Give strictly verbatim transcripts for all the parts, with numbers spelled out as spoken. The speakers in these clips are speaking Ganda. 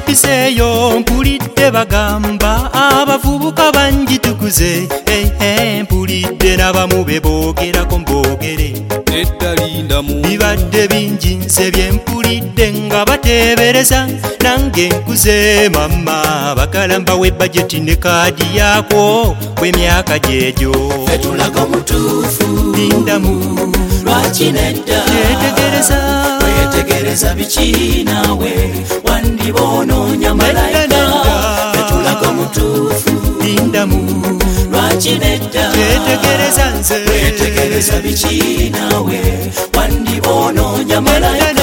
mpiseeyo mpulidde bagamba abavubuka bangi tukuze. Hey, hey, mpulidde n'abamu be boogerako mboogere bibadde bingi nze bye mpulidde nga bateebereza nange nkuze mama bakalamba we bajeti ne kaadi yaakwo w'emyaka gyegyo fetulaga mutuufu lindamu lwaki nedda kyetegereza wetegereza biki naawe wandibonoonya malayika fetulaga mutuufu lindamu lwaki nedda kyetegereza nze wetegereza biki naawe wandibonoonya malayika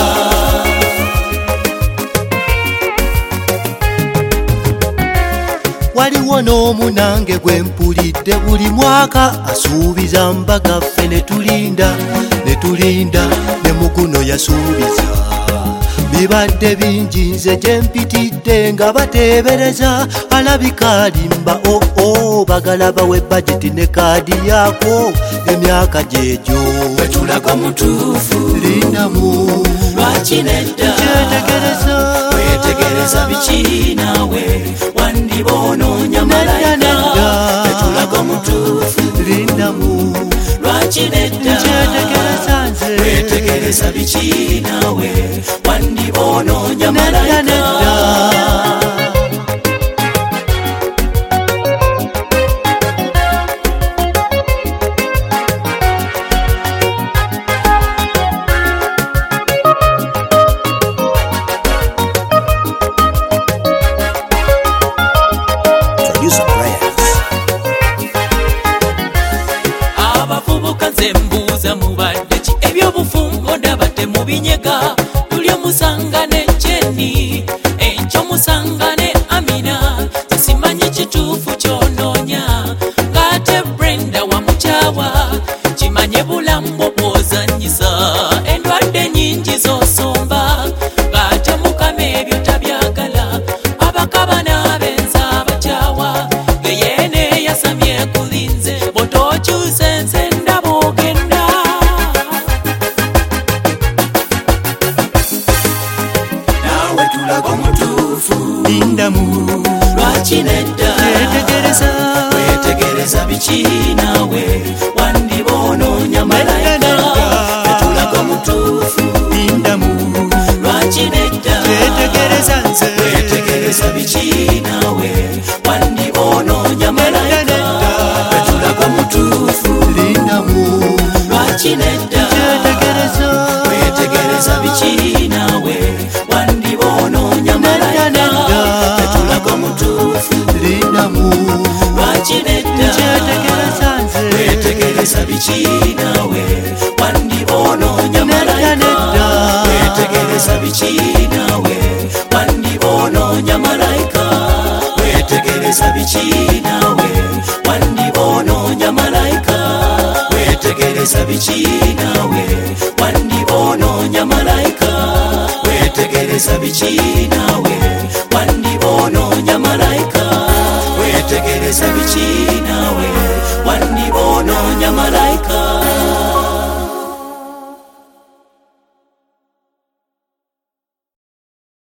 waliwo n'omu nange gwe mpulidde buli mwaka asuubiza mbaga ffe ne tulinda ne tulinda ne muguno yasuubiza bibadde bingi nze gye mpitidde nga bateebereza alabika alimba o o bagalaba we bajeti ne kaadi yaako emyaka gyegyo fetulaga mutuufu lindamu lwaki nedda kyetegereza wetegereza biki naawe wandibonoonya malayika fetulaga mutuufu lindamu lwaki nedda kyetegereza nze wetegereza biki naawe wandibonoonya malayika abavubuka nze mbuuza mubadde ki ebyobufumbo ndaba temubinyega tulyo musanga ne Jenny enkyo musanga ne Amina simanyi kituufu kyonoonya ng'ate Brenda wamukyawa kimanye bulamu bw'ozanyisa endwadde nyingi z'osomba ng'ate mukama ebyo tabyagala abakaba n'abenza abakyawa geyeene yasamye kulinze botokyuse nze ndaba ogenda naawe tulaga omutuufu lindamu lwaki nedda kyetegereza wetegereza biki naawe wandibonoonya malayika fetulaga omutuufu lindamu lwaki nedda kyetegereza nze wetegereza biki naawe wandibonoonya malayika fetulaga omutuufu lindamu lwaki nedda kyetegereza wetegereza biki naawe wandibonoonya malayika fetulaga omutuufu lindamu lwaki nedda kyetegereza nze wetegereza biki naawe wandibonoonya malayika wetegereza biki naawe wandibonoonya malayika wetegereza biki naawe wandibonoonya malayika wetegereza biki naawe wandibonoonya malayika wetegereza biki naawe wandibonoonya malayika wetegereza biki naawe